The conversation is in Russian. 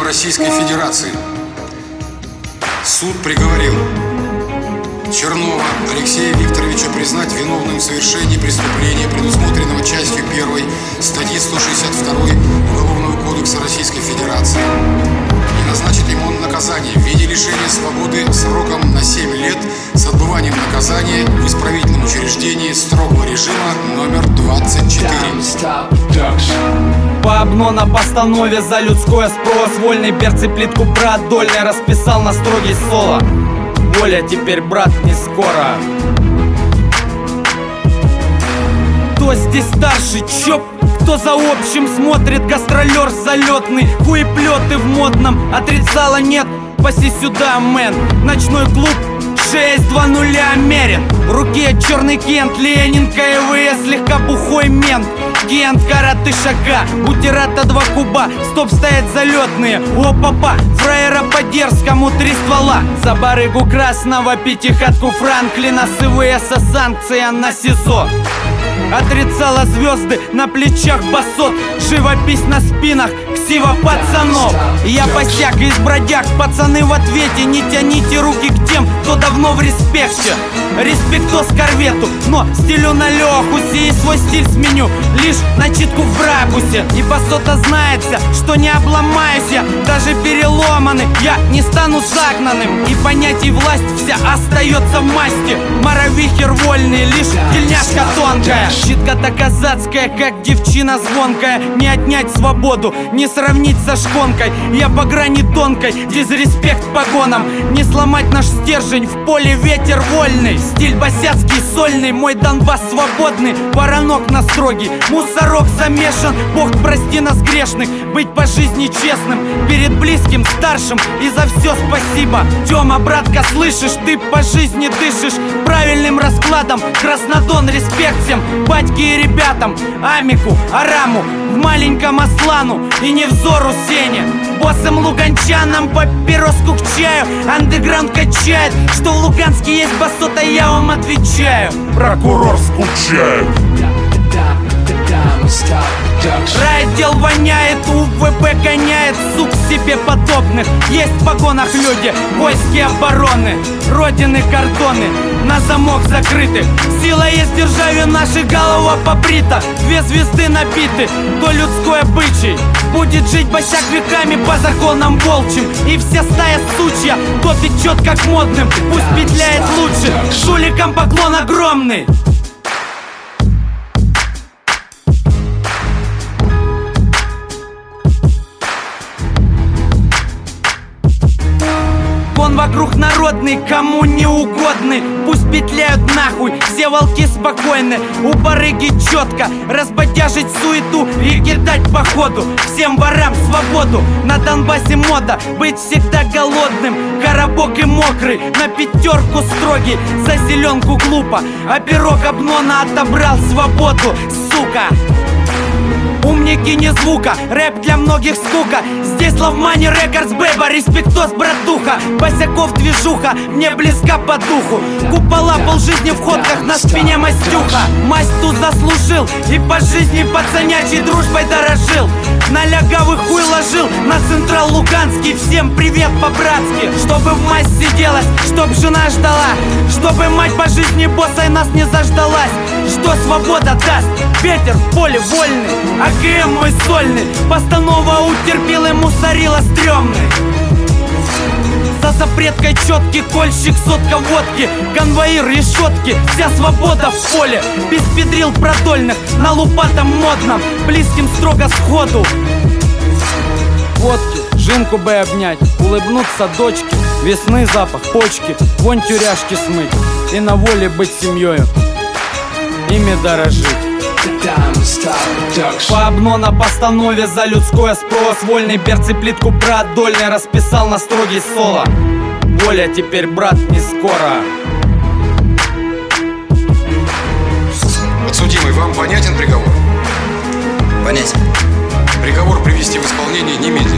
Российской Федерации. Суд приговорил Чернова Алексея Викторовича признать виновным в совершении преступления, предусмотренного частью 1 статьи 162 Уголовного кодекса Российской Федерации, и назначить ему наказание в виде лишения свободы сроком на 7 лет с отбыванием наказания в исправительном учреждении строгого режима номер 24. По обно на постанове за людское спрос вольный берцы плитку брат дольный расписал на строгий соло. Воля теперь, брат, не скоро. Кто здесь старший, чоп? Кто за общим смотрит? Гастролер залетный, хуеплеты в модном. Отрицала нет, паси сюда, мэн. Ночной клуб 6-2-0 мерен. В руке черный Кент, Ленин, КВС, слегка бухой мент. Кент, караты, шага, бутерата 2 куба. Стоп, стоят залетные, о папа. Фраера по дерзкому 3 ствола. За барыгу красного, пятихатку Франклина. С ИВС санкция на СИЗО. Отрицала звезды на плечах басот. Живопись на спинах ксива пацанов. Я босяк из бродяг, пацаны в ответе. Не тяните руки к тем, кто давно в респекте. Респектос корвету, но стилю на лёху. И свой стиль сменю, лишь начитку в бракусе. И басота знается, что не обломаюсь я. Даже переломанный, я не стану загнанным. И понятий власть вся остается в масти. Моровихер вольный, лишь тельняшка тонкая. Щитка-то казацкая, как девчина звонкая. Не отнять свободу, не сравнить со шконкой. Я по грани тонкой, дизреспект погонам. Не сломать наш стержень, в поле ветер вольный. Стиль босяцкий, сольный, мой Донбасс свободный. Воронок на строгий, мусорок замешан. Бог, прости нас грешных, быть по жизни честным перед близким, старшим, и за все спасибо. Тёма, братка, слышишь, ты по жизни дышишь правильным раскладом. Краснодон, респект всем, батьке и ребятам. Амику, Араму, в маленьком Аслану и Невзору Сене. Боссам луганчанам папироску к чаю. Андеграунд качает, что в Луганске есть басота, я вам отвечаю. Прокурор скучает. Райотдел воняет, УВП гоняет сук себе подобных. Есть в погонах люди, войски обороны, родины кордоны на замок закрыты. Сила есть в державе, наши голова побрита. 2 звезды набиты, то людской обычай. Будет жить босяк веками по законам волчьим. И вся стая сучья топит чет как модным. Пусть петляет лучше, жуликам поклон огромный. Он вокруг народный, кому не угодный. Пусть петляют нахуй, все волки спокойны. У барыги четко разбодяжить суету и кидать походу. Всем ворам свободу, на Донбассе мода быть всегда голодным. Коробок и мокрый, на 5 строгий. За зеленку глупо, а пирог обнона отобрал свободу, сука. Умники не звука, рэп для многих скука. Здесь Love Money Records, бэба, респектос, братуха. Босяков движуха, мне близка по духу. Купола полжизни в ходках, на спине мастюха. Масту заслужил и по жизни пацанячей дружбой дорожил. На лягавых хуй ложил, на Централ Луганский. Всем привет по-братски. Чтобы в масть сиделась, чтоб жена ждала. Чтобы мать по жизни боссой нас не заждалась. Что свобода даст, ветер в поле вольный. АКМ мой сольный, постанова утерпел и мусорила стрёмный. За запреткой четкий кольщик, сотка водки. Конвоир, решетки, вся свобода в поле. Без педрил продольных, на лупатом модном. Близким строго сходу. Водки, жинку бы обнять, улыбнуться дочке. Весны запах, почки, вонь тюряшки смыть. И на воле быть семьёю, ими дорожить. По обно на постанове за людской спрос вольный берцы плитку брат дольный расписал на строгий соло. Воля теперь, брат, не скоро. Подсудимый, вам понятен приговор? Понятен. Приговор привести в исполнение немедленно.